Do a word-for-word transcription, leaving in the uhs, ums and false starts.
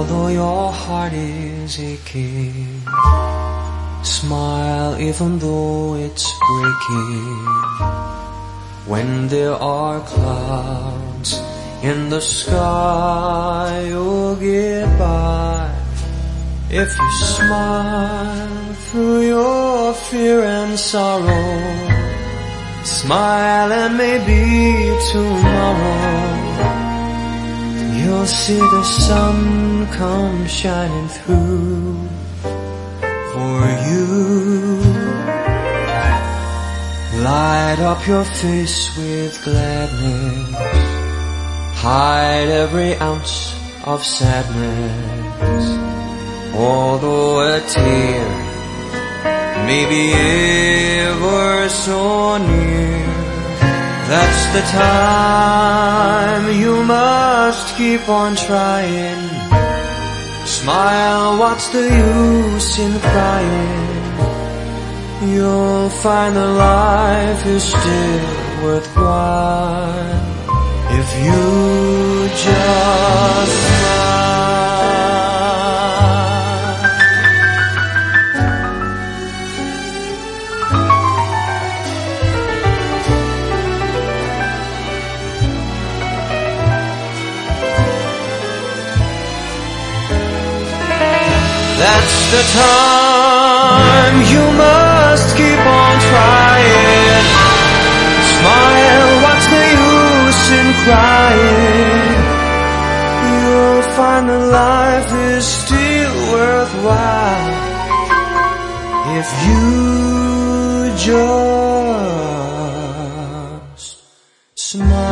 although your heart is aching. Smile even though it's breaking. When there are clouds in the sky, you'll get by. If you smile through your fear and sorrow, smile and maybe tomorrow you'll see the sun come shining through for you. Light up your face with gladness, hide every ounce of sadness. Although a tear may be ever so near, that's the time you must keep on trying. Smile, what's the use in crying? You'll find that life is still worthwhile if you just smile. That's the time you must keep on trying. Smile, what's the use in crying? You'll find that life is still worthwhile if you just smile.